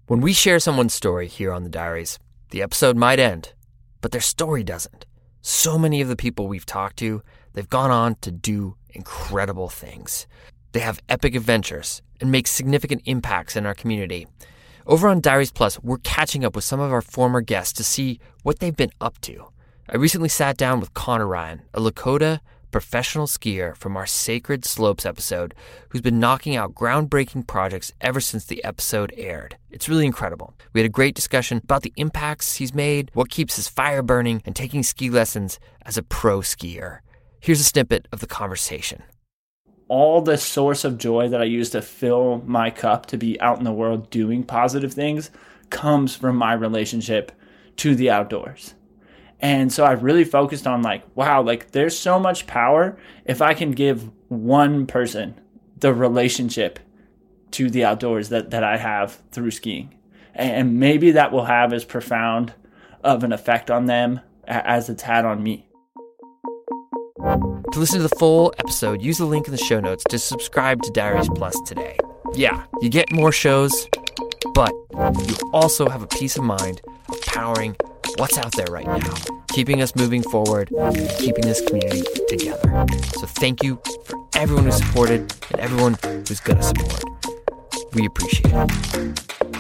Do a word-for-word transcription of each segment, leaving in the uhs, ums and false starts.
When we share someone's story here on the Diaries, the episode might end, but their story doesn't. So many of the people we've talked to, they've gone on to do incredible things. They have epic adventures and make significant impacts in our community. Over on Diaries Plus, we're catching up with some of our former guests to see what they've been up to. I recently sat down with Connor Ryan, a Lakota professional skier from our Sacred Slopes episode, who's been knocking out groundbreaking projects ever since the episode aired. It's really incredible. We had a great discussion about the impacts he's made, what keeps his fire burning, and taking ski lessons as a pro skier. Here's a snippet of the conversation. All the source of joy that I use to fill my cup to be out in the world doing positive things comes from my relationship to the outdoors. And so I really focused on like, wow, like there's so much power if I can give one person the relationship to the outdoors that, that I have through skiing. And maybe that will have as profound of an effect on them as it's had on me. To listen to the full episode, use the link in the show notes to subscribe to Diaries Plus today. Yeah, you get more shows, but you also have a peace of mind of powering what's out there right now, keeping us moving forward, keeping this community together. So thank you for everyone who supported and everyone who's going to support. We appreciate it.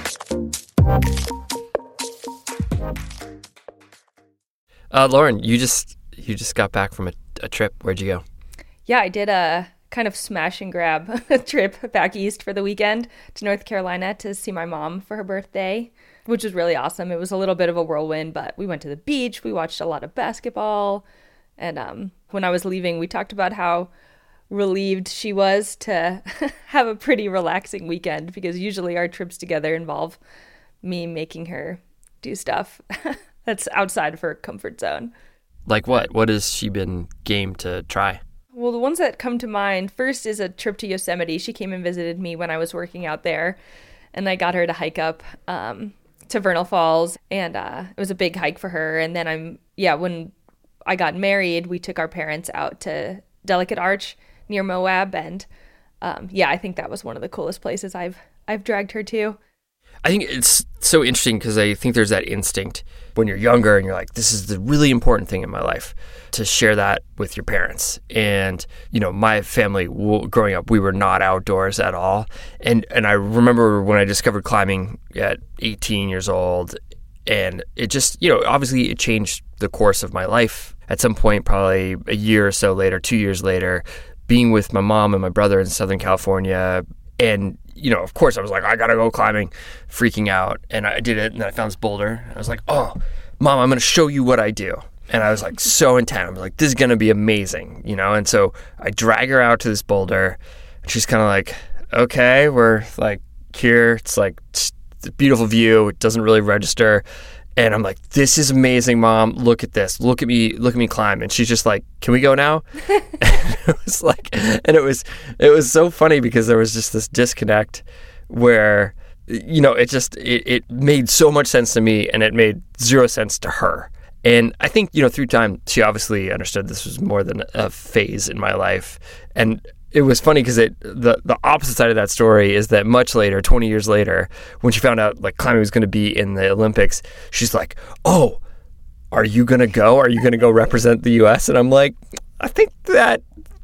Uh, Lauren, you just you just got back from a, a trip. Where'd you go? Yeah, I did a kind of smash and grab trip back east for the weekend to North Carolina to see my mom for her birthday, which was really awesome. It was a little bit of a whirlwind, but we went to the beach. We watched a lot of basketball. And um, when I was leaving, we talked about how relieved she was to have a pretty relaxing weekend, because usually our trips together involve me making her do stuff that's outside of her comfort zone. Like what? What has she been game to try? Well, the ones that come to mind first is a trip to Yosemite. She came and visited me when I was working out there, and I got her to hike up um, to Vernal Falls, and uh, it was a big hike for her. And then I'm, yeah, when I got married, we took our parents out to Delicate Arch near Moab, and um, yeah, I think that was one of the coolest places I've I've dragged her to. I think it's so interesting because I think there's that instinct when you're younger and you're like, this is the really important thing in my life, to share that with your parents. And, you know, my family growing up, we were not outdoors at all. And and I remember when I discovered climbing at eighteen years old, and it just, you know, obviously it changed the course of my life. At some point, probably a year or so later, two years later, being with my mom and my brother in Southern California, and you know, of course, I was like, I gotta go climbing, freaking out. And I did it, and then I found this boulder. I was like, oh, Mom, I'm gonna show you what I do. And I was like so intent. I'm like, this is gonna be amazing, you know? And so I drag her out to this boulder, and she's kind of like, okay, we're like here. It's like it's a beautiful view. It doesn't really register. And I'm like, this is amazing, Mom. Look at this. Look at me. Look at me climb. And she's just like, can we go now? And it was like, and it was, it was so funny because there was just this disconnect where, you know, it just, it, it made so much sense to me and it made zero sense to her. And I think, you know, through time, she obviously understood this was more than a phase in my life. And it was funny because it the, the opposite side of that story is that much later, twenty years later, when she found out like climbing was going to be in the Olympics, she's like, oh, are you going to go? Are you going to go represent the U S? And I'm like, I think that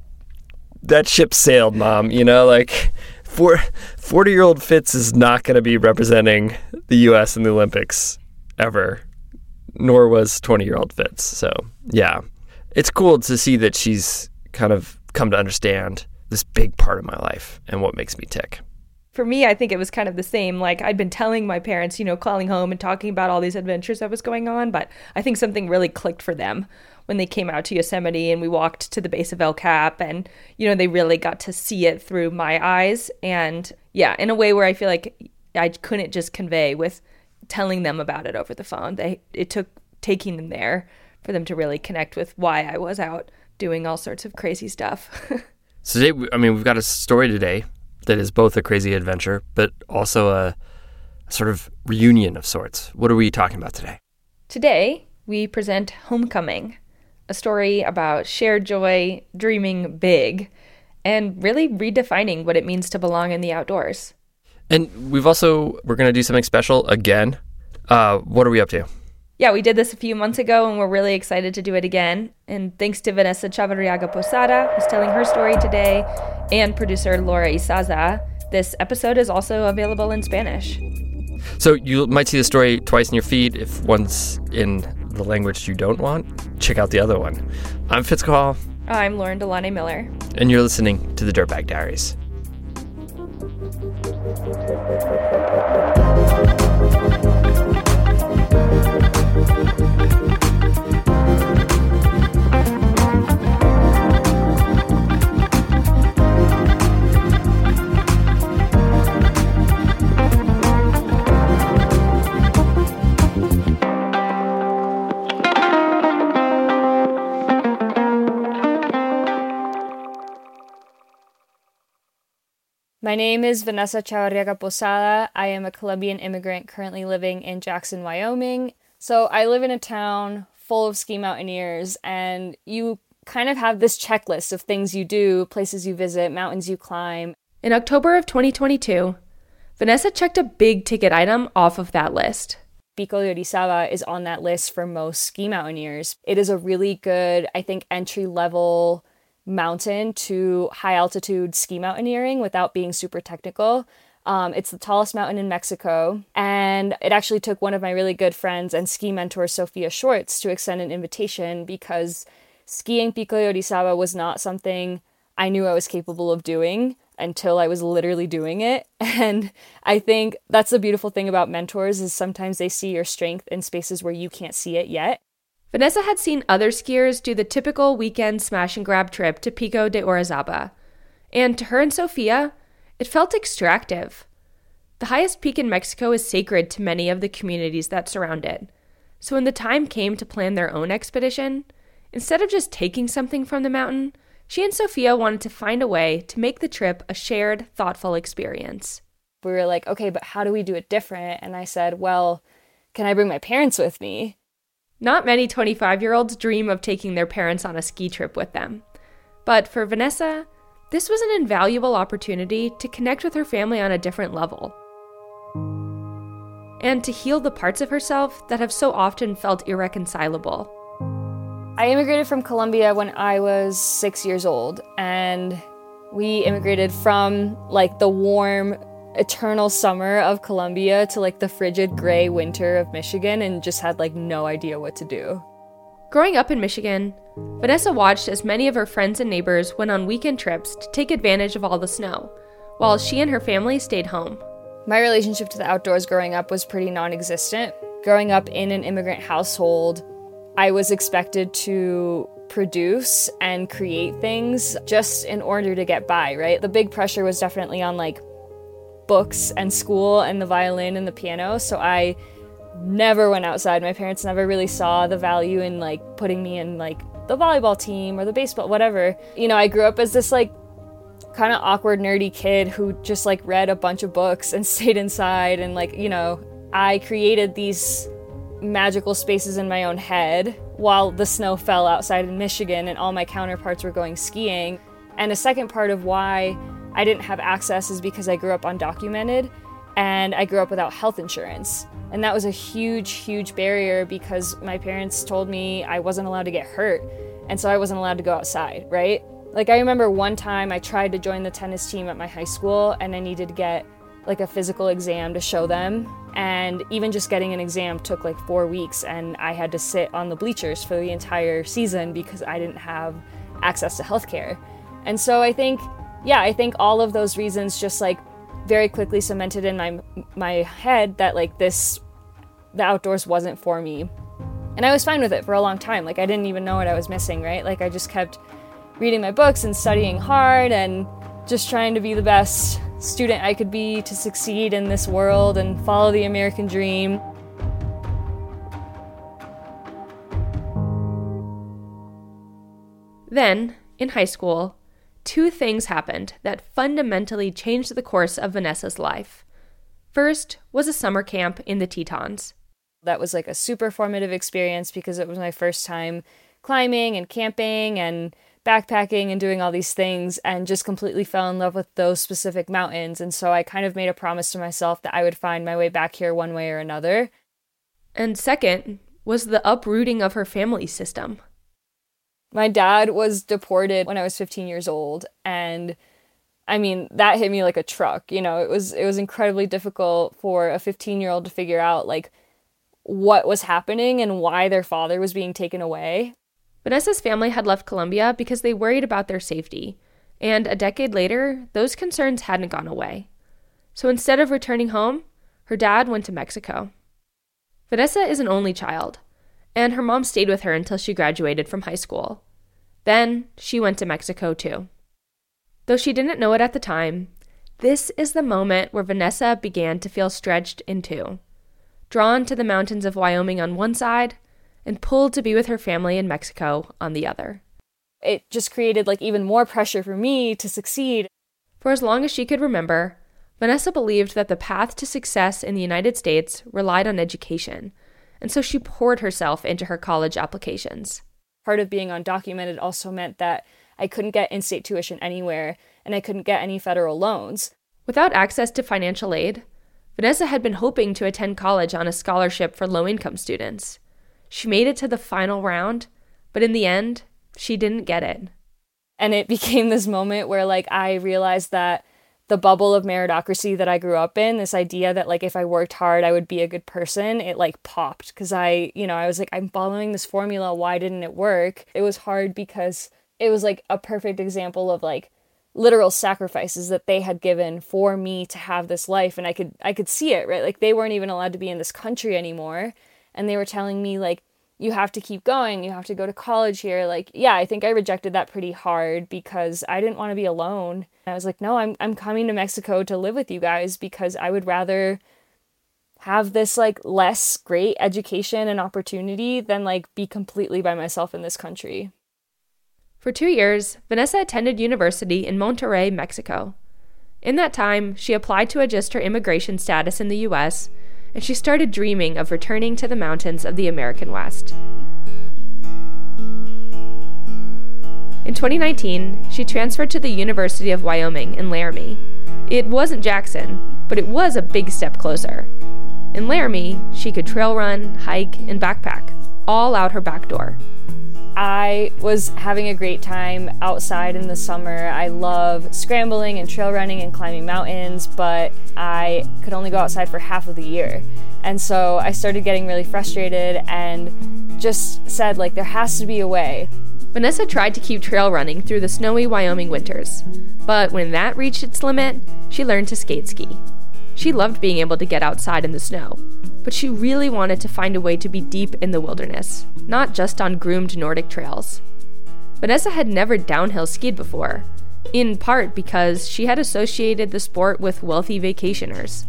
that ship sailed, Mom. You know, like forty-year-old Fitz is not going to be representing the U S in the Olympics ever, nor was twenty-year-old Fitz. So, yeah, it's cool to see that she's kind of come to understand this big part of my life and what makes me tick. For me, I think it was kind of the same. Like I'd been telling my parents, you know, calling home and talking about all these adventures that was going on. But I think something really clicked for them when they came out to Yosemite and we walked to the base of El Cap, and, you know, they really got to see it through my eyes. And yeah, in a way where I feel like I couldn't just convey with telling them about it over the phone. They, it took taking them there for them to really connect with why I was out doing all sorts of crazy stuff. So today, I mean, we've got a story today that is both a crazy adventure, but also a, a sort of reunion of sorts. What are we talking about today? Today, we present Homecoming, a story about shared joy, dreaming big, and really redefining what it means to belong in the outdoors. And we've also, we're going to do something special again. Uh, what are we up to? Yeah, we did this a few months ago, and we're really excited to do it again. And thanks to Vanessa Chavarriaga Posada, who's telling her story today, and producer Laura Isaza, this episode is also available in Spanish. So you might see the story twice in your feed. If one's in the language you don't want, check out the other one. I'm Fitz Cahall. I'm Lauren Delane Miller. And you're listening to the Dirtbag Diaries. My name is Vanessa Chavarriaga Posada. I am a Colombian immigrant currently living in Jackson, Wyoming. So I live in a town full of ski mountaineers, and you kind of have this checklist of things you do, places you visit, mountains you climb. In October of twenty twenty-two, Vanessa checked a big ticket item off of that list. Pico de Orizaba is on that list for most ski mountaineers. It is a really good, I think, entry-level mountain to high altitude ski mountaineering without being super technical. Um, it's the tallest mountain in Mexico, and it actually took one of my really good friends and ski mentor, Sophia Schwartz, to extend an invitation because skiing Pico de Orizaba was not something I knew I was capable of doing until I was literally doing it. And I think that's the beautiful thing about mentors is sometimes they see your strength in spaces where you can't see it yet. Vanessa had seen other skiers do the typical weekend smash and grab trip to Pico de Orizaba, and to her and Sophia, it felt extractive. The highest peak in Mexico is sacred to many of the communities that surround it, so when the time came to plan their own expedition, instead of just taking something from the mountain, she and Sophia wanted to find a way to make the trip a shared, thoughtful experience. We were like, okay, but how do we do it different? And I said, well, can I bring my parents with me? Not many twenty-five-year-olds dream of taking their parents on a ski trip with them. But for Vanessa, this was an invaluable opportunity to connect with her family on a different level. And to heal the parts of herself that have so often felt irreconcilable. I immigrated from Colombia when I was six years old, and we immigrated from like the warm, eternal summer of Colombia to like the frigid gray winter of Michigan and just had like no idea what to do. Growing up in Michigan, Vanessa watched as many of her friends and neighbors went on weekend trips to take advantage of all the snow, while she and her family stayed home. My relationship to the outdoors growing up was pretty non-existent. Growing up in an immigrant household, I was expected to produce and create things just in order to get by, right? The big pressure was definitely on like books and school and the violin and the piano, so I never went outside. My parents never really saw the value in like putting me in like the volleyball team or the baseball, whatever. You know, I grew up as this like kind of awkward nerdy kid who just like read a bunch of books and stayed inside, and like, you know, I created these magical spaces in my own head while the snow fell outside in Michigan and all my counterparts were going skiing. And a second part of why I didn't have access is because I grew up undocumented and I grew up without health insurance. And that was a huge, huge barrier because my parents told me I wasn't allowed to get hurt. And so I wasn't allowed to go outside, right? Like I remember one time I tried to join the tennis team at my high school and I needed to get like a physical exam to show them. And even just getting an exam took like four weeks and I had to sit on the bleachers for the entire season because I didn't have access to healthcare. And so I think Yeah, I think all of those reasons just like very quickly cemented in my my head that like this, the outdoors wasn't for me. And I was fine with it for a long time. Like I didn't even know what I was missing, right? Like I just kept reading my books and studying hard and just trying to be the best student I could be to succeed in this world and follow the American dream. Then, in high school, two things happened that fundamentally changed the course of Vanessa's life. First was a summer camp in the Tetons. That was like a super formative experience because it was my first time climbing and camping, and backpacking and doing all these things and just completely fell in love with those specific mountains. And so I kind of made a promise to myself that I would find my way back here one way or another. And second was the uprooting of her family system. My dad was deported when I was fifteen years old, and I mean, that hit me like a truck. You know, it was it was incredibly difficult for a fifteen-year-old to figure out like what was happening and why their father was being taken away. Vanessa's family had left Colombia because they worried about their safety, and a decade later, those concerns hadn't gone away. So instead of returning home, her dad went to Mexico. Vanessa is an only child, and her mom stayed with her until she graduated from high school. Then she went to Mexico too. Though she didn't know it at the time, this is the moment where Vanessa began to feel stretched in two, drawn to the mountains of Wyoming on one side, and pulled to be with her family in Mexico on the other. It just created like even more pressure for me to succeed. For as long as she could remember, Vanessa believed that the path to success in the United States relied on education, and so she poured herself into her college applications. Part of being undocumented also meant that I couldn't get in-state tuition anywhere, and I couldn't get any federal loans. Without access to financial aid, Vanessa had been hoping to attend college on a scholarship for low-income students. She made it to the final round, but in the end, she didn't get it. And it became this moment where like I realized that the bubble of meritocracy that I grew up in, this idea that like if I worked hard, I would be a good person, it like popped. Because I, you know, I was like, I'm following this formula. Why didn't it work? It was hard because it was like a perfect example of like literal sacrifices that they had given for me to have this life. And I could, I could see it, right? Like they weren't even allowed to be in this country anymore. And they were telling me like, you have to keep going. You have to go to college here. Like, yeah, I think I rejected that pretty hard because I didn't want to be alone. I was like, no, I'm I'm coming to Mexico to live with you guys because I would rather have this like less great education and opportunity than like be completely by myself in this country. For two years, Vanessa attended university in Monterrey, Mexico. In that time, she applied to adjust her immigration status in the U S, and she started dreaming of returning to the mountains of the American West. In twenty nineteen, she transferred to the University of Wyoming in Laramie. It wasn't Jackson, but it was a big step closer. In Laramie, she could trail run, hike, and backpack, all out her back door. I was having a great time outside in the summer. I love scrambling and trail running and climbing mountains, but I could only go outside for half of the year. And so I started getting really frustrated and just said, like, there has to be a way. Vanessa tried to keep trail running through the snowy Wyoming winters, but when that reached its limit, she learned to skate ski. She loved being able to get outside in the snow, but she really wanted to find a way to be deep in the wilderness, not just on groomed Nordic trails. Vanessa had never downhill skied before, in part because she had associated the sport with wealthy vacationers.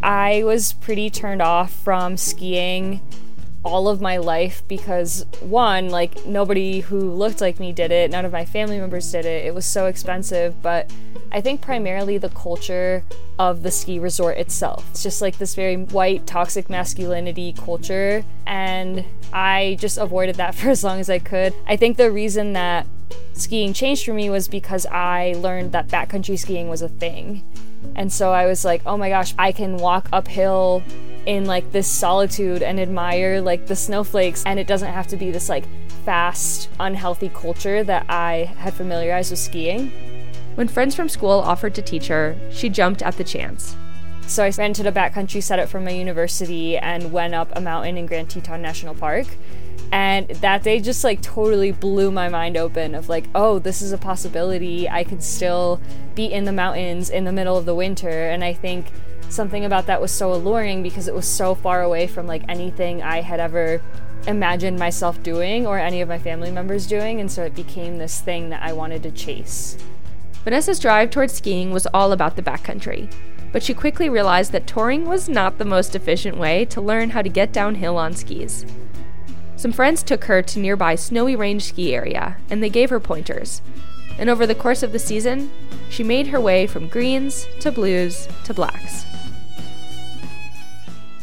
I was pretty turned off from skiing all of my life because, one, like, nobody who looked like me did it, none of my family members did it, it was so expensive, but I think primarily the culture of the ski resort itself. It's just like this very white, toxic masculinity culture, and I just avoided that for as long as I could. I think the reason that skiing changed for me was because I learned that backcountry skiing was a thing. And so I was like, oh my gosh, I can walk uphill in like this solitude and admire like the snowflakes, and it doesn't have to be this like fast, unhealthy culture that I had familiarized with skiing. When friends from school offered to teach her, she jumped at the chance. So I rented a backcountry setup from my university and went up a mountain in Grand Teton National Park. And that day just like totally blew my mind open of like, oh, this is a possibility. I could still be in the mountains in the middle of the winter. And I think something about that was so alluring because it was so far away from like anything I had ever imagined myself doing or any of my family members doing. And so it became this thing that I wanted to chase. Vanessa's drive towards skiing was all about the backcountry, but she quickly realized that touring was not the most efficient way to learn how to get downhill on skis. Some friends took her to nearby Snowy Range ski area, and they gave her pointers. And over the course of the season, she made her way from greens to blues to blacks.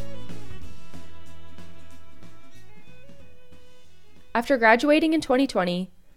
After graduating in twenty twenty,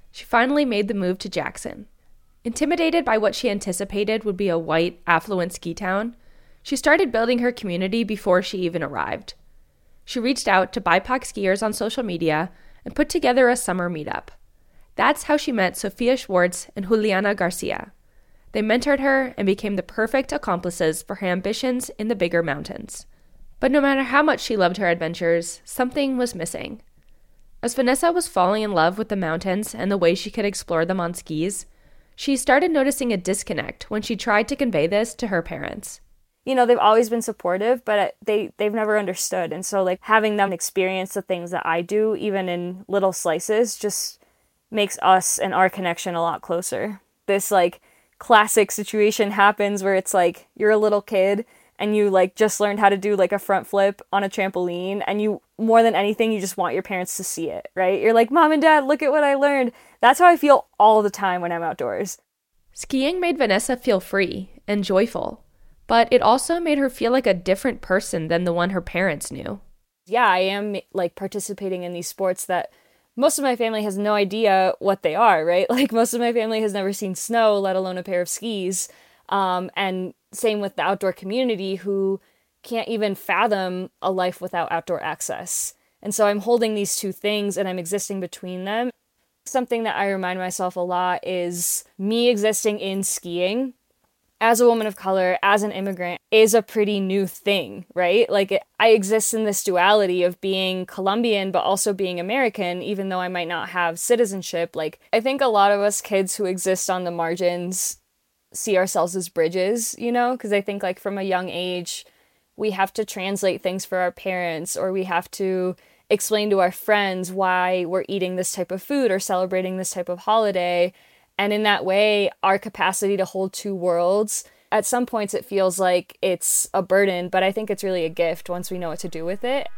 she finally made the move to Jackson. Intimidated by what she anticipated would be a white, affluent ski town, she started building her community before she even arrived. She reached out to B I P O C skiers on social media and put together a summer meetup. That's how she met Sofia Schwartz and Juliana Garcia. They mentored her and became the perfect accomplices for her ambitions in the bigger mountains. But no matter how much she loved her adventures, something was missing. As Vanessa was falling in love with the mountains and the way she could explore them on skis, she started noticing a disconnect when she tried to convey this to her parents. You know, they've always been supportive, but they, they've never understood. And so, like, having them experience the things that I do, even in little slices, just makes us and our connection a lot closer. This, like, classic situation happens where it's like, you're a little kid and you, like, just learned how to do, like, a front flip on a trampoline, and you, more than anything, you just want your parents to see it, right? You're like, Mom and Dad, look at what I learned. That's how I feel all the time when I'm outdoors. Skiing made Vanessa feel free and joyful, but it also made her feel like a different person than the one her parents knew. Yeah, I am, like, participating in these sports that most of my family has no idea what they are, right? Like, most of my family has never seen snow, let alone a pair of skis. Um, and same with the outdoor community, who can't even fathom a life without outdoor access. And so I'm holding these two things and I'm existing between them. Something that I remind myself a lot is me existing in skiing as a woman of color, as an immigrant, is a pretty new thing, right? Like, it, I exist in this duality of being Colombian, but also being American, even though I might not have citizenship. Like, I think a lot of us kids who exist on the margins see ourselves as bridges, you know? Because I think, like, from a young age, we have to translate things for our parents, or we have to explain to our friends why we're eating this type of food or celebrating this type of holiday. And in that way, our capacity to hold two worlds, at some points it feels like it's a burden, but I think it's really a gift once we know what to do with it.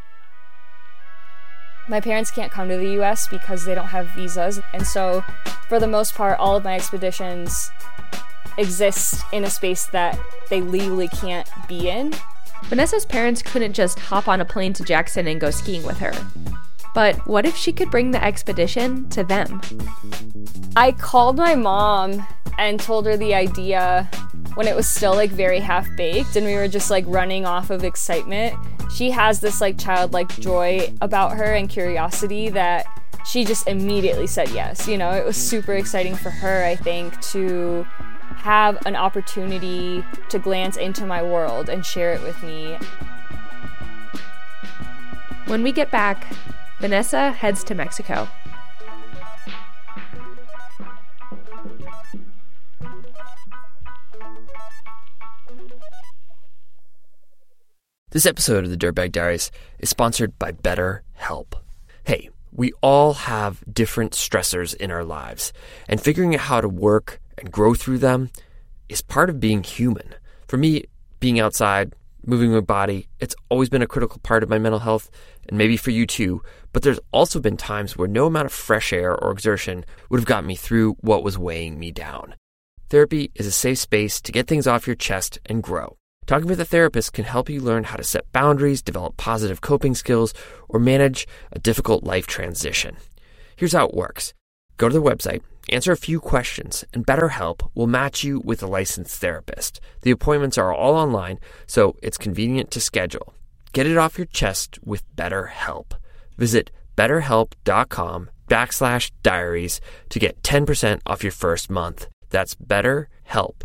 My parents can't come to the U S because they don't have visas. And so for the most part, all of my expeditions exist in a space that they legally can't be in. Vanessa's parents couldn't just hop on a plane to Jackson and go skiing with her. But what if she could bring the expedition to them? I called my mom and told her the idea when it was still, like, very half-baked and we were just, like, running off of excitement. She has this, like, childlike joy about her and curiosity that she just immediately said yes. You know, it was super exciting for her, I think, to have an opportunity to glance into my world and share it with me. When we get back, Vanessa heads to Mexico. This episode of the Dirtbag Diaries is sponsored by BetterHelp. Hey, we all have different stressors in our lives, and figuring out how to work and grow through them is part of being human. For me, being outside, moving my body, it's always been a critical part of my mental health, and maybe for you too, but there's also been times where no amount of fresh air or exertion would have gotten me through what was weighing me down. Therapy is a safe space to get things off your chest and grow. Talking with a therapist can help you learn how to set boundaries, develop positive coping skills, or manage a difficult life transition. Here's how it works. Go to the website, answer a few questions, and BetterHelp will match you with a licensed therapist. The appointments are all online, so it's convenient to schedule. Get it off your chest with BetterHelp. Visit betterhelp.com backslash diaries to get ten percent off your first month. That's BetterHelp,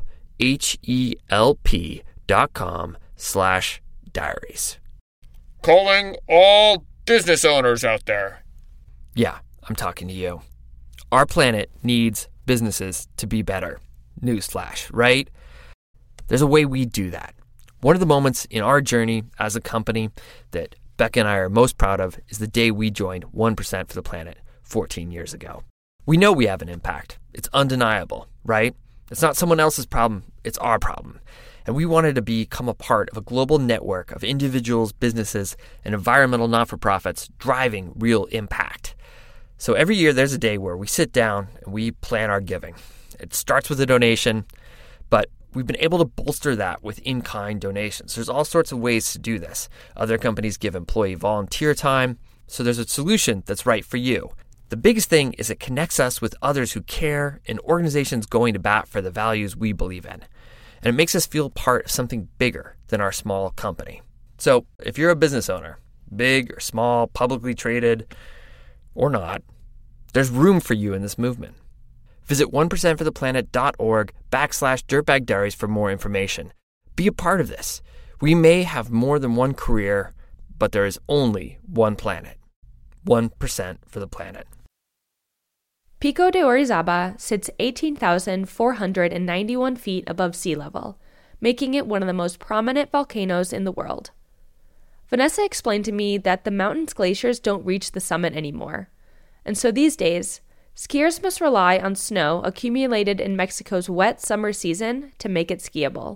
H-E-L-P dot com slash diaries. Calling all business owners out there. Yeah, I'm talking to you. Our planet needs businesses to be better. Newsflash, right? There's a way we do that. One of the moments in our journey as a company that Becca and I are most proud of is the day we joined one percent for the Planet fourteen years ago. We know we have an impact. It's undeniable, right? It's not someone else's problem. It's our problem. And we wanted to become a part of a global network of individuals, businesses, and environmental not-for-profits driving real impact. So every year there's a day where we sit down and we plan our giving. It starts with a donation, but we've been able to bolster that with in-kind donations. There's all sorts of ways to do this. Other companies give employee volunteer time, so there's a solution that's right for you. The biggest thing is it connects us with others who care and organizations going to bat for the values we believe in. And it makes us feel part of something bigger than our small company. So if you're a business owner, big or small, publicly traded or not, there's room for you in this movement. Visit one percent for the planet dot org backslash dirtbag diaries for more information. Be a part of this. We may have more than one career, but there is only one planet. one percent for the planet. Pico de Orizaba sits eighteen thousand four hundred ninety-one feet above sea level, making it one of the most prominent volcanoes in the world. Vanessa explained to me that the mountain's glaciers don't reach the summit anymore, and so these days, skiers must rely on snow accumulated in Mexico's wet summer season to make it skiable.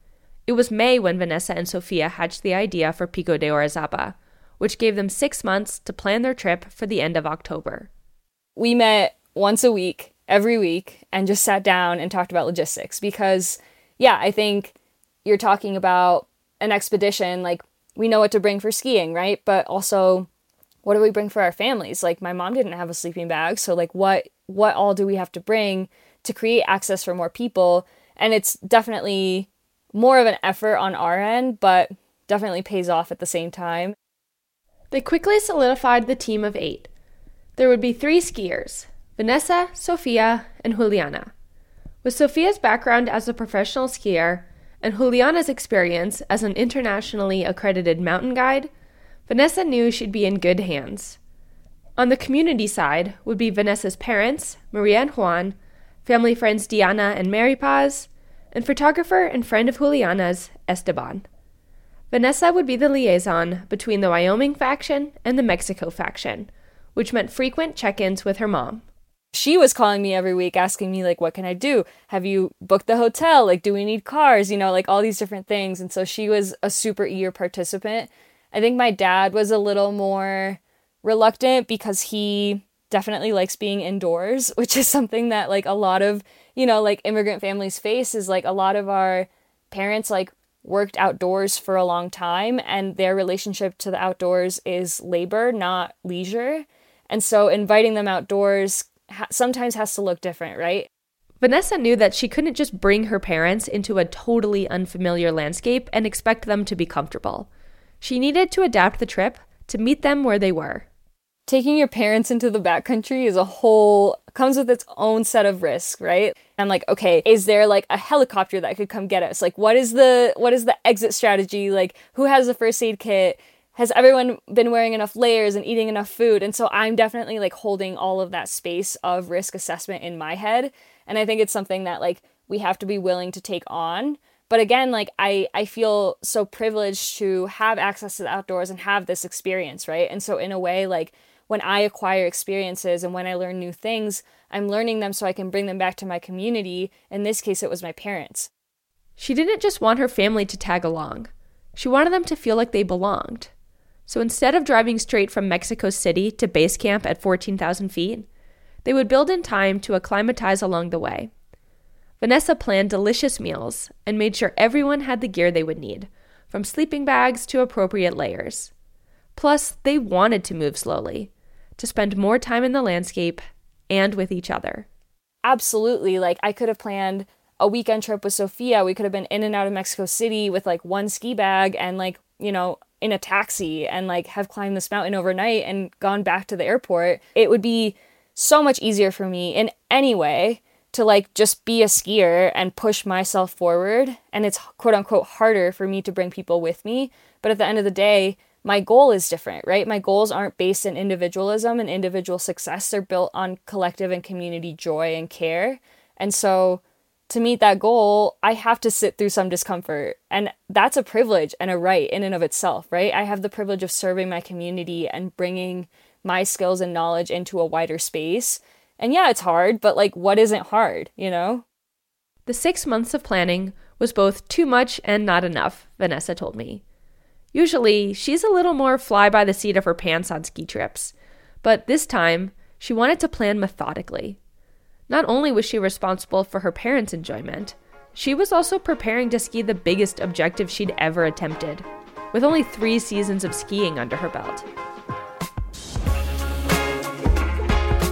It was May when Vanessa and Sofia hatched the idea for Pico de Orizaba, which gave them six months to plan their trip for the end of October. We met once a week, every week, and just sat down and talked about logistics because, yeah, I think you're talking about an expedition, like, we know what to bring for skiing, right? But also, what do we bring for our families? Like, my mom didn't have a sleeping bag, so like, what what all do we have to bring to create access for more people? And it's definitely more of an effort on our end, but definitely pays off at the same time. They quickly solidified the team of eight. There would be three skiers, Vanessa, Sofia, and Juliana. With Sofia's background as a professional skier and Juliana's experience as an internationally accredited mountain guide, Vanessa knew she'd be in good hands. On the community side would be Vanessa's parents, Maria and Juan, family friends Diana and Mary Paz, and photographer and friend of Juliana's, Esteban. Vanessa would be the liaison between the Wyoming faction and the Mexico faction, which meant frequent check-ins with her mom. She was calling me every week asking me, like, what can I do? Have you booked the hotel? Like, do we need cars? You know, like all these different things. And so she was a super eager participant. I think my dad was a little more reluctant because he definitely likes being indoors, which is something that like a lot of, you know, like immigrant families face is like a lot of our parents like worked outdoors for a long time and their relationship to the outdoors is labor, not leisure. And so inviting them outdoors ha- sometimes has to look different, right? Vanessa knew that she couldn't just bring her parents into a totally unfamiliar landscape and expect them to be comfortable. She needed to adapt the trip to meet them where they were. Taking your parents into the backcountry is a whole, comes with its own set of risks, right? I'm like, okay, is there like a helicopter that could come get us? Like, what is the, what is the exit strategy? Like, who has a first aid kit? Has everyone been wearing enough layers and eating enough food? And so I'm definitely like holding all of that space of risk assessment in my head. And I think it's something that like we have to be willing to take on. But again, like I, I feel so privileged to have access to the outdoors and have this experience, right? And so in a way, like when I acquire experiences and when I learn new things, I'm learning them so I can bring them back to my community. In this case, it was my parents. She didn't just want her family to tag along. She wanted them to feel like they belonged. So instead of driving straight from Mexico City to base camp at fourteen thousand feet, they would build in time to acclimatize along the way. Vanessa planned delicious meals and made sure everyone had the gear they would need, from sleeping bags to appropriate layers. Plus, they wanted to move slowly, to spend more time in the landscape and with each other. Absolutely. Like, I could have planned a weekend trip with Sofia. We could have been in and out of Mexico City with, like, one ski bag and, like, you know, in a taxi and, like, have climbed this mountain overnight and gone back to the airport. It would be so much easier for me in any way to like just be a skier and push myself forward. And it's quote unquote harder for me to bring people with me. But at the end of the day, my goal is different, right? My goals aren't based in individualism and individual success. They're built on collective and community joy and care. And so to meet that goal, I have to sit through some discomfort. And that's a privilege and a right in and of itself, right? I have the privilege of serving my community and bringing my skills and knowledge into a wider space. And yeah, it's hard, but like, what isn't hard, you know? The six months of planning was both too much and not enough, Vanessa told me. Usually, she's a little more fly by the seat of her pants on ski trips, but this time, she wanted to plan methodically. Not only was she responsible for her parents' enjoyment, she was also preparing to ski the biggest objective she'd ever attempted, with only three seasons of skiing under her belt.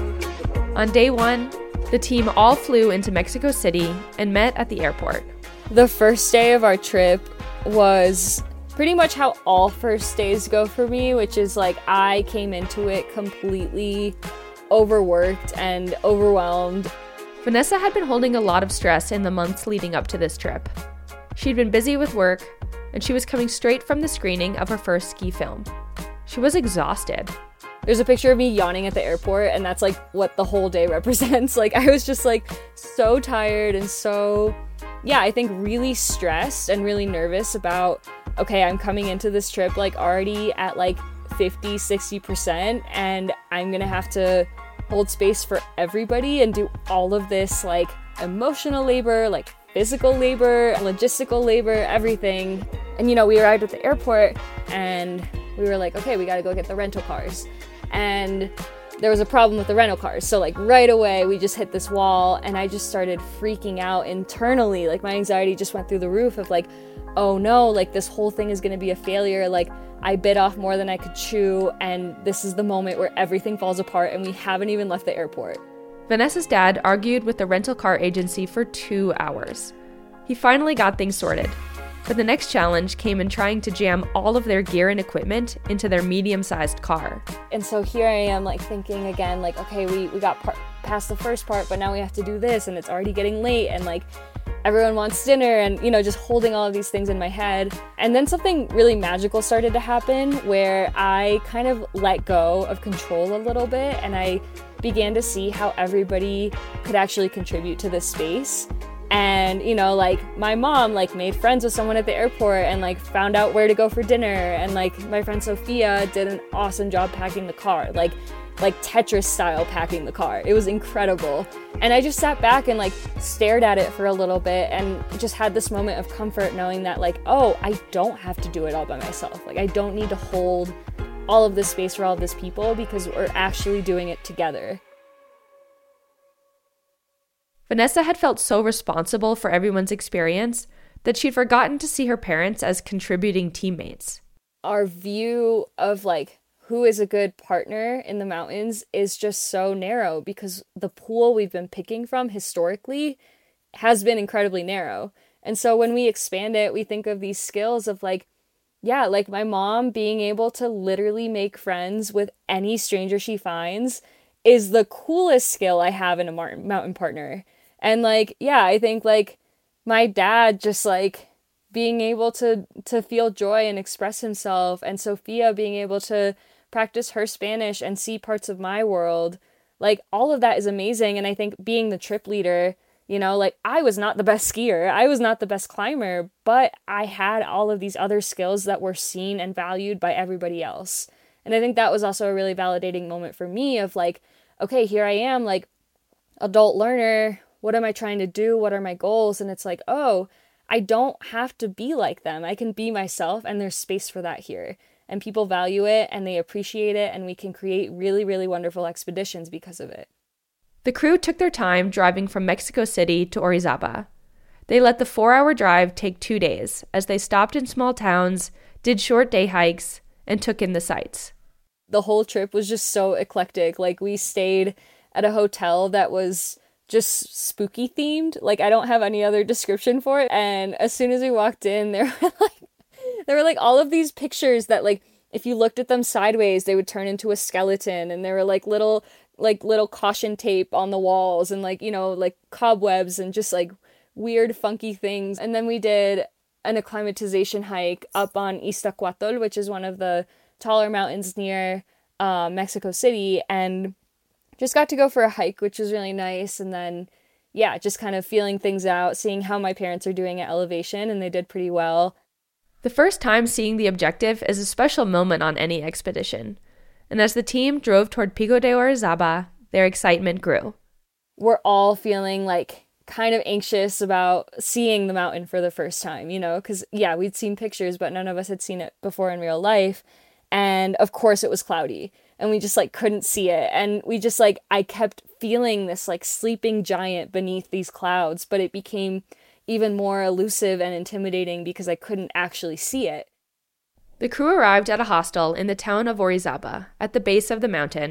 On day one, the team all flew into Mexico City and met at the airport. The first day of our trip was pretty much how all first days go for me, which is like I came into it completely overworked and overwhelmed. Vanessa had been holding a lot of stress in the months leading up to this trip. She'd been busy with work, and she was coming straight from the screening of her first ski film. She was exhausted. There's a picture of me yawning at the airport, and that's like what the whole day represents. Like I was just like so tired and so, yeah, I think really stressed and really nervous about, okay, I'm coming into this trip like already at like fifty, sixty percent, and I'm gonna have to hold space for everybody and do all of this like emotional labor, like physical labor, logistical labor, everything. And you know, we arrived at the airport and we were like, okay, we gotta go get the rental cars. And there was a problem with the rental cars. So like right away, we just hit this wall and I just started freaking out internally. Like my anxiety just went through the roof of like, oh no, like this whole thing is gonna be a failure. Like I bit off more than I could chew, and this is the moment where everything falls apart and we haven't even left the airport. Vanessa's dad argued with the rental car agency for two hours. He finally got things sorted, but the next challenge came in trying to jam all of their gear and equipment into their medium-sized car. And so here I am like thinking again, like, okay, we, we got par- past the first part, but now we have to do this, and it's already getting late, and like everyone wants dinner, and you know, just holding all of these things in my head. And then something really magical started to happen where I kind of let go of control a little bit, and I began to see how everybody could actually contribute to this space. And you know, like my mom like made friends with someone at the airport and like found out where to go for dinner, and like my friend Sophia did an awesome job packing the car, like like Tetris style packing the car. It was incredible. And I just sat back and like stared at it for a little bit and just had this moment of comfort knowing that like, oh, I don't have to do it all by myself. Like I don't need to hold all of this space for all of these people because we're actually doing it together. Vanessa had felt so responsible for everyone's experience that she'd forgotten to see her parents as contributing teammates. Our view of like who is a good partner in the mountains is just so narrow because the pool we've been picking from historically has been incredibly narrow. And so when we expand it, we think of these skills of like, yeah, like my mom being able to literally make friends with any stranger she finds is the coolest skill I have in a mountain partner. And like, yeah, I think like my dad just like being able to to feel joy and express himself, and Sophia being able to practice her Spanish and see parts of my world, like all of that is amazing. And I think being the trip leader, you know, like I was not the best skier, I was not the best climber, but I had all of these other skills that were seen and valued by everybody else. And I think that was also a really validating moment for me of like, okay, here I am, like adult learner, what am I trying to do? What are my goals? And it's like, oh, I don't have to be like them. I can be myself, and there's space for that here. And people value it and they appreciate it, and we can create really, really wonderful expeditions because of it. The crew took their time driving from Mexico City to Orizaba. They let the four-hour drive take two days as they stopped in small towns, did short day hikes, and took in the sights. The whole trip was just so eclectic. Like we stayed at a hotel that was just spooky themed. Like I don't have any other description for it. And as soon as we walked in, there were like there were like all of these pictures that like if you looked at them sideways, they would turn into a skeleton, and there were like little like little caution tape on the walls, and like, you know, like cobwebs and just like weird funky things. And then we did an acclimatization hike up on Iztaccíhuatl, which is one of the taller mountains near uh, Mexico City, and just got to go for a hike, which was really nice. And then, yeah, just kind of feeling things out, seeing how my parents are doing at elevation, and they did pretty well. The first time seeing the objective is a special moment on any expedition. And as the team drove toward Pico de Orizaba, their excitement grew. We're all feeling like kind of anxious about seeing the mountain for the first time, you know, because, yeah, we'd seen pictures, but none of us had seen it before in real life. And of course it was cloudy, and we just like couldn't see it. And we just like, I kept feeling this like sleeping giant beneath these clouds, but it became even more elusive and intimidating because I couldn't actually see it. The crew arrived at a hostel in the town of Orizaba, at the base of the mountain,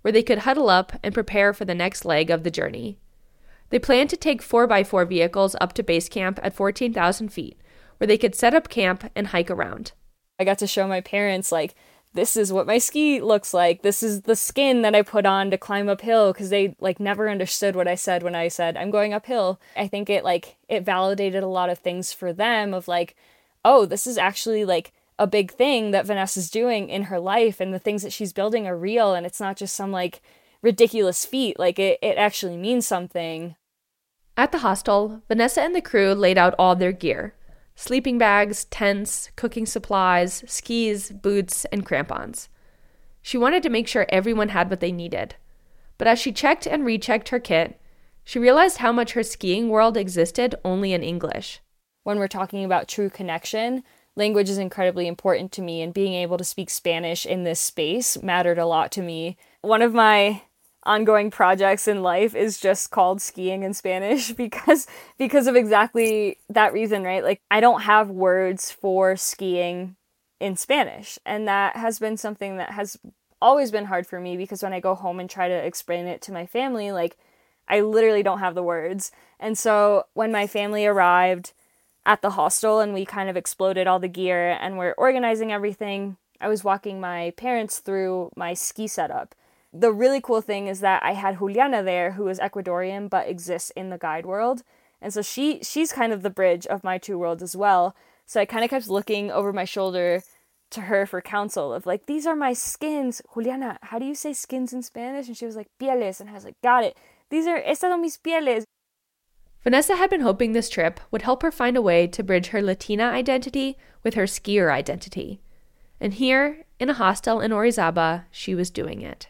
where they could huddle up and prepare for the next leg of the journey. They planned to take four by four vehicles up to base camp at fourteen thousand feet, where they could set up camp and hike around. I got to show my parents, like, this is what my ski looks like. This is the skin that I put on to climb uphill, because they, like, never understood what I said when I said, I'm going uphill. I think it, like, it validated a lot of things for them of, like, oh, this is actually, like, a big thing that Vanessa's doing in her life, and the things that she's building are real, and it's not just some, like, ridiculous feat. Like, it, it actually means something. At the hostel, Vanessa and the crew laid out all their gear. Sleeping bags, tents, cooking supplies, skis, boots, and crampons. She wanted to make sure everyone had what they needed. But as she checked and rechecked her kit, she realized how much her skiing world existed only in English. When we're talking about true connection, language is incredibly important to me, and being able to speak Spanish in this space mattered a lot to me. One of my ongoing projects in life is just called skiing in Spanish because because of exactly that reason, right? Like, I don't have words for skiing in Spanish, and that has been something that has always been hard for me, because when I go home and try to explain it to my family, like, I literally don't have the words. And so when my family arrived at the hostel and we kind of exploded all the gear and we're organizing everything, I was walking my parents through my ski setup. The really cool thing is that I had Juliana there, who is Ecuadorian but exists in the guide world. And so she she's kind of the bridge of my two worlds as well. So I kind of kept looking over my shoulder to her for counsel of, like, these are my skins. Juliana, how do you say skins in Spanish? And she was like, pieles. And I was like, got it. These are, estas son mis pieles. Vanessa had been hoping this trip would help her find a way to bridge her Latina identity with her skier identity. And here, in a hostel in Orizaba, she was doing it.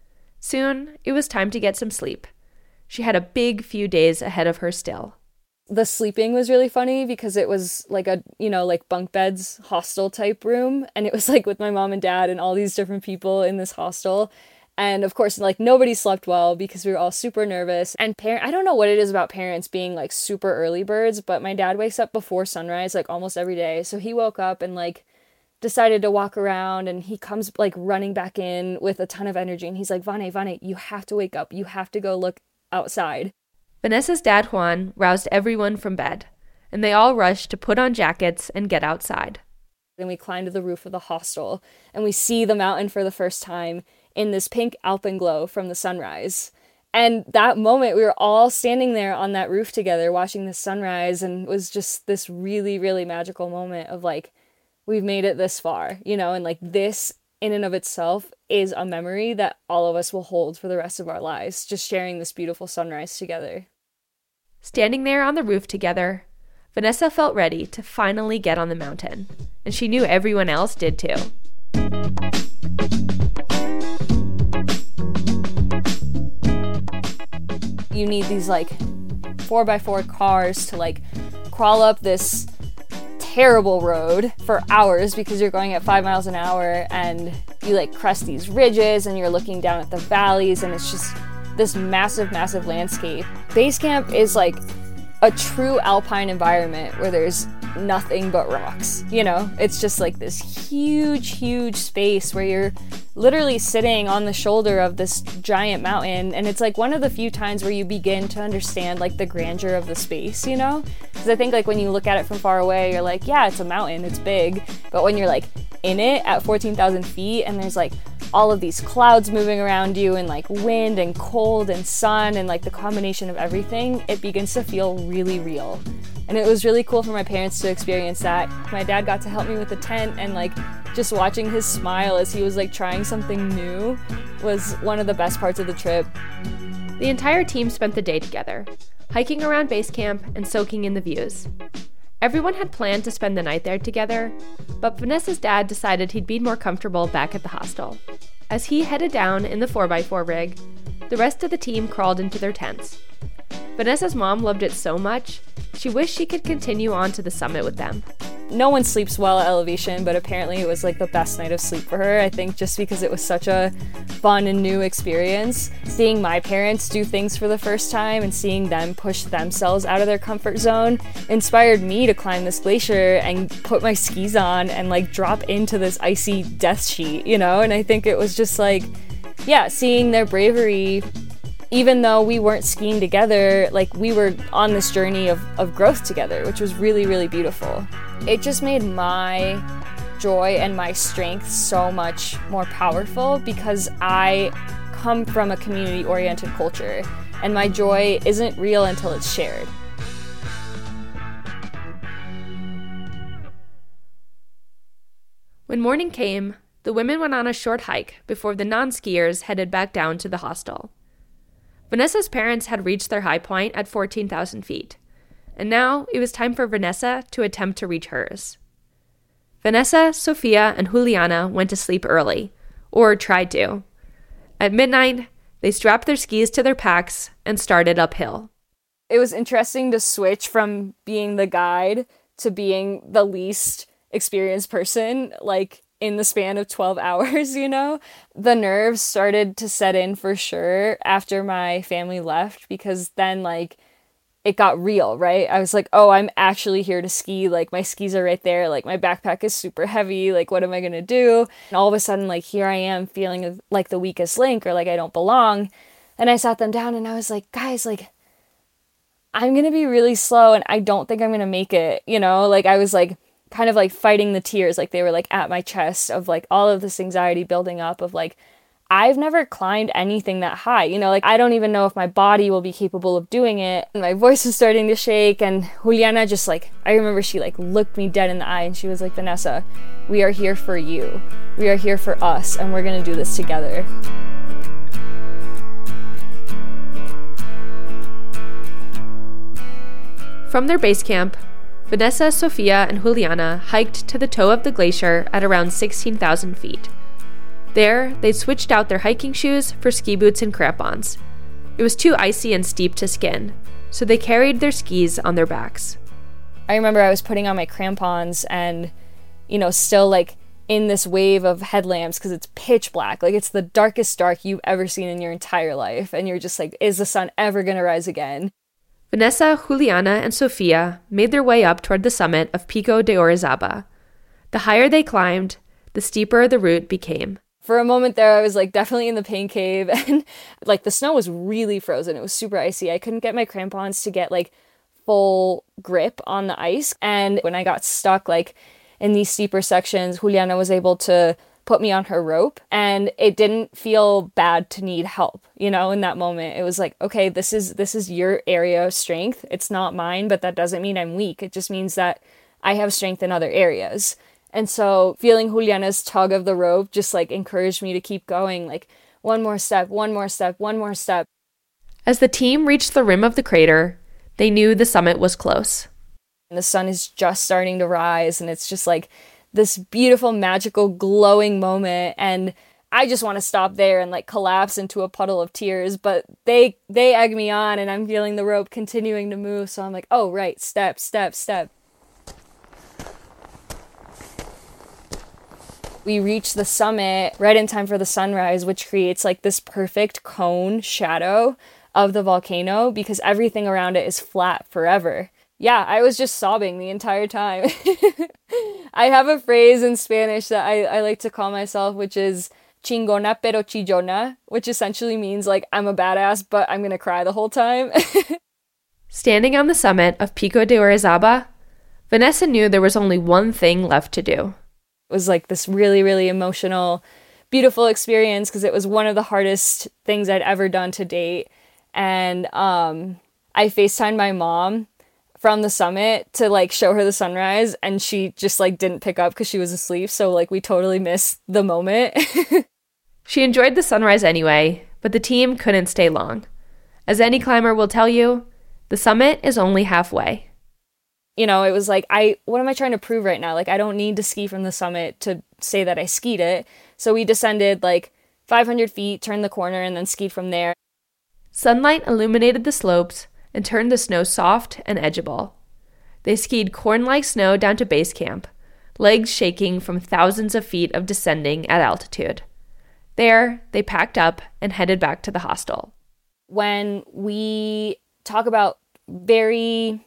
Soon, it was time to get some sleep. She had a big few days ahead of her still. The sleeping was really funny because it was like a, you know, like bunk beds, hostel type room. And it was like with my mom and dad and all these different people in this hostel. And of course, like, nobody slept well because we were all super nervous. And parent, I don't know what it is about parents being like super early birds, but my dad wakes up before sunrise like almost every day. So he woke up and like decided to walk around, and he comes like running back in with a ton of energy, and he's like, Vane, Vane, you have to wake up. You have to go look outside. Vanessa's dad, Juan, roused everyone from bed, and they all rushed to put on jackets and get outside. Then we climb to the roof of the hostel, and we see the mountain for the first time in this pink alpenglow from the sunrise. And that moment, we were all standing there on that roof together watching the sunrise, and it was just this really, really magical moment of like, we've made it this far, you know, and like this in and of itself is a memory that all of us will hold for the rest of our lives, just sharing this beautiful sunrise together. Standing there on the roof together, Vanessa felt ready to finally get on the mountain, and she knew everyone else did too. You need these like four by four cars to like crawl up this terrible road for hours because you're going at five miles an hour, and you like crest these ridges and you're looking down at the valleys, and it's just this massive, massive landscape. Base camp is like a true alpine environment where there's nothing but rocks, you know? It's just like this huge, huge space where you're literally sitting on the shoulder of this giant mountain, and it's like one of the few times where you begin to understand like the grandeur of the space, you know? Because I think like when you look at it from far away, you're like, yeah, it's a mountain, it's big, but when you're like in it at fourteen thousand feet and there's like all of these clouds moving around you and like wind and cold and sun and like the combination of everything, it begins to feel really real. And it was really cool for my parents to experience that. My dad got to help me with the tent, and like just watching his smile as he was like trying something new was one of the best parts of the trip. The entire team spent the day together, hiking around base camp and soaking in the views. Everyone had planned to spend the night there together, but Vanessa's dad decided he'd be more comfortable back at the hostel. As he headed down in the four by four rig, the rest of the team crawled into their tents. Vanessa's mom loved it so much, she wished she could continue on to the summit with them. No one sleeps well at elevation, but apparently it was like the best night of sleep for her, I think, just because it was such a fun and new experience. Seeing my parents do things for the first time and seeing them push themselves out of their comfort zone inspired me to climb this glacier and put my skis on and like drop into this icy death sheet, you know? And I think it was just like, yeah, seeing their bravery, even though we weren't skiing together, like we were on this journey of, of growth together, which was really, really beautiful. It just made my joy and my strength so much more powerful because I come from a community-oriented culture and my joy isn't real until it's shared. When morning came, the women went on a short hike before the non-skiers headed back down to the hostel. Vanessa's parents had reached their high point at fourteen thousand feet, and now it was time for Vanessa to attempt to reach hers. Vanessa, Sofia, and Juliana went to sleep early, or tried to. At midnight, they strapped their skis to their packs and started uphill. It was interesting to switch from being the guide to being the least experienced person, like in the span of twelve hours, you know? The nerves started to set in for sure after my family left because then, like, it got real, right? I was like, oh, I'm actually here to ski. Like, my skis are right there. Like, my backpack is super heavy. Like, what am I going to do? And all of a sudden, like, here I am feeling like the weakest link or like I don't belong. And I sat them down and I was like, guys, like, I'm going to be really slow and I don't think I'm going to make it. You know, like, I was like, kind of like fighting the tears, like they were like at my chest of like all of this anxiety building up of like, I've never climbed anything that high, you know, like I don't even know if my body will be capable of doing it. And my voice was starting to shake and Juliana just like, I remember she like looked me dead in the eye and she was like, Vanessa, we are here for you. We are here for us and we're going to do this together. From their base camp, Vanessa, Sofia, and Juliana hiked to the toe of the glacier at around sixteen thousand feet. There, they switched out their hiking shoes for ski boots and crampons. It was too icy and steep to skin, so they carried their skis on their backs. I remember I was putting on my crampons and, you know, still like in this wave of headlamps because it's pitch black. Like it's the darkest dark you've ever seen in your entire life. And you're just like, is the sun ever going to rise again? Vanessa, Juliana, and Sofia made their way up toward the summit of Pico de Orizaba. The higher they climbed, the steeper the route became. For a moment there, I was like definitely in the pain cave and like the snow was really frozen. It was super icy. I couldn't get my crampons to get like full grip on the ice. And when I got stuck like in these steeper sections, Juliana was able to put me on her rope and it didn't feel bad to need help, you know, in that moment. It was like, okay, this is this is your area of strength. It's not mine, but that doesn't mean I'm weak. It just means that I have strength in other areas. And so feeling Juliana's tug of the rope just like encouraged me to keep going, like one more step, one more step, one more step. As the team reached the rim of the crater, they knew the summit was close. And the sun is just starting to rise and it's just like this beautiful, magical, glowing moment. And I just want to stop there and like collapse into a puddle of tears. But they they egg me on and I'm feeling the rope continuing to move. So I'm like, oh, right, step, step, step. We reach the summit right in time for the sunrise, which creates like this perfect cone shadow of the volcano because everything around it is flat forever. Yeah, I was just sobbing the entire time. I have a phrase in Spanish that I, I like to call myself, which is chingona pero chillona, which essentially means like I'm a badass, but I'm going to cry the whole time. Standing on the summit of Pico de Orizaba, Vanessa knew there was only one thing left to do. It was like this really, really emotional, beautiful experience because it was one of the hardest things I'd ever done to date. And um, I FaceTimed my mom from the summit to like show her the sunrise and she just like didn't pick up because she was asleep. So like we totally missed the moment. She enjoyed the sunrise anyway, but the team couldn't stay long. As any climber will tell you, the summit is only halfway. You know, it was like, I, what am I trying to prove right now? Like, I don't need to ski from the summit to say that I skied it. So we descended like five hundred feet, turned the corner, and then skied from there. Sunlight illuminated the slopes and turned the snow soft and edgeable. They skied corn-like snow down to base camp, legs shaking from thousands of feet of descending at altitude. There, they packed up and headed back to the hostel. When we talk about very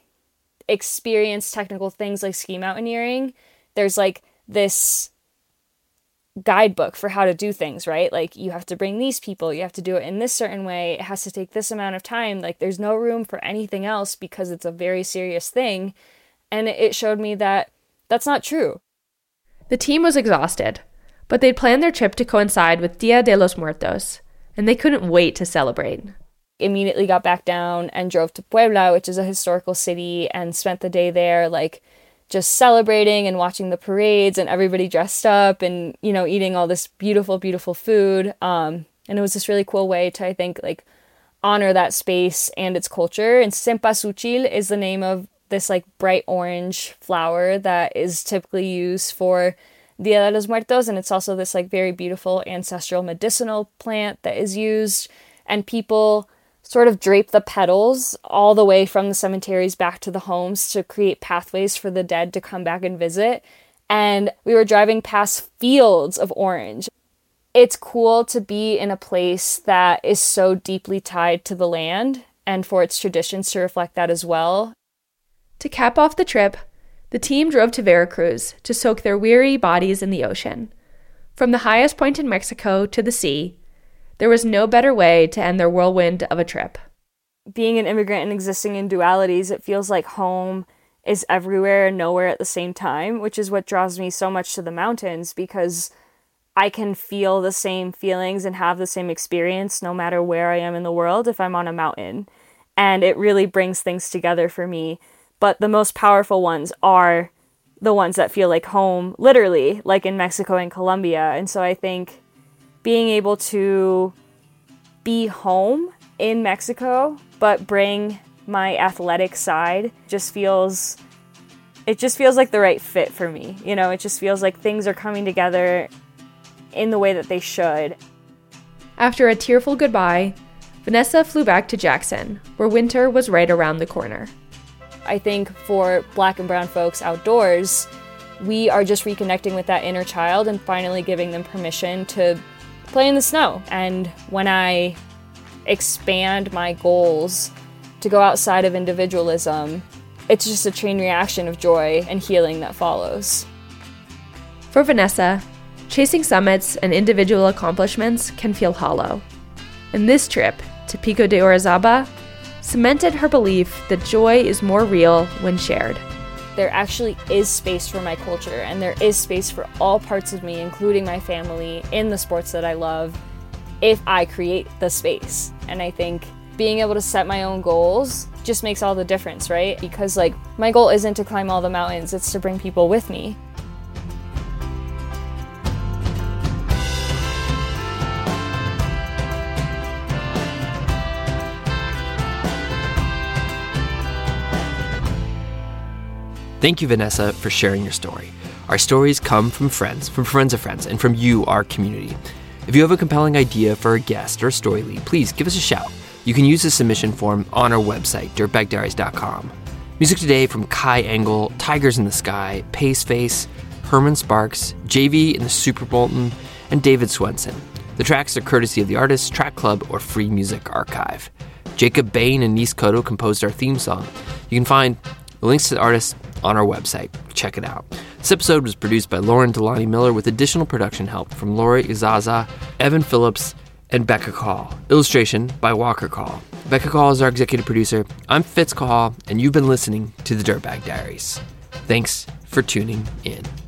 experienced technical things like ski mountaineering, there's like this guidebook for how to do things, right? Like, you have to bring these people, you have to do it in this certain way, it has to take this amount of time. Like, there's no room for anything else because it's a very serious thing. And it showed me that that's not true. The team was exhausted, but they'd planned their trip to coincide with Dia de los Muertos, and they couldn't wait to celebrate. Immediately got back down and drove to Puebla, which is a historical city, and spent the day there, like, just celebrating and watching the parades and everybody dressed up and, you know, eating all this beautiful, beautiful food. Um, and it was this really cool way to, I think, like, honor that space and its culture. And Cempasúchil is the name of this, like, bright orange flower that is typically used for Dia de los Muertos. And it's also this, like, very beautiful ancestral medicinal plant that is used. And people sort of drape the petals all the way from the cemeteries back to the homes to create pathways for the dead to come back and visit. And we were driving past fields of orange. It's cool to be in a place that is so deeply tied to the land and for its traditions to reflect that as well. To cap off the trip, the team drove to Veracruz to soak their weary bodies in the ocean. From the highest point in Mexico to the sea, there was no better way to end their whirlwind of a trip. Being an immigrant and existing in dualities, it feels like home is everywhere and nowhere at the same time, which is what draws me so much to the mountains, because I can feel the same feelings and have the same experience no matter where I am in the world if I'm on a mountain. And it really brings things together for me. But the most powerful ones are the ones that feel like home, literally, like in Mexico and Colombia. And so I think being able to be home in Mexico, but bring my athletic side just feels, it just feels like the right fit for me. You know, it just feels like things are coming together in the way that they should. After a tearful goodbye, Vanessa flew back to Jackson, where winter was right around the corner. I think for Black and brown folks outdoors, we are just reconnecting with that inner child and finally giving them permission to play in the snow. And when I expand my goals to go outside of individualism, it's just a chain reaction of joy and healing that follows. For Vanessa, chasing summits and individual accomplishments can feel hollow. And this trip to Pico de Orizaba cemented her belief that joy is more real when shared. There actually is space for my culture, and there is space for all parts of me, including my family, in the sports that I love, if I create the space. And I think being able to set my own goals just makes all the difference, right? Because, like, my goal isn't to climb all the mountains, it's to bring people with me. Thank you, Vanessa, for sharing your story. Our stories come from friends, from friends of friends, and from you, our community. If you have a compelling idea for a guest or a story lead, please give us a shout. You can use the submission form on our website, dirtbag diaries dot com. Music today from Kai Engel, Tigers in the Sky, Paceface, Herman Sparks, J V and the Super Bolton, and David Swenson. The tracks are courtesy of the Artists, Track Club, or Free Music Archive. Jacob Bain and Nis Cotto composed our theme song. You can find the links to the artists on our website. Check it out. This episode was produced by Lauren Delani Miller with additional production help from Lori Izaza, Evan Phillips, and Becca Call. Illustration by Walker Call. Becca Call is our executive producer. I'm Fitz Call, and you've been listening to the Dirtbag Diaries. Thanks for tuning in.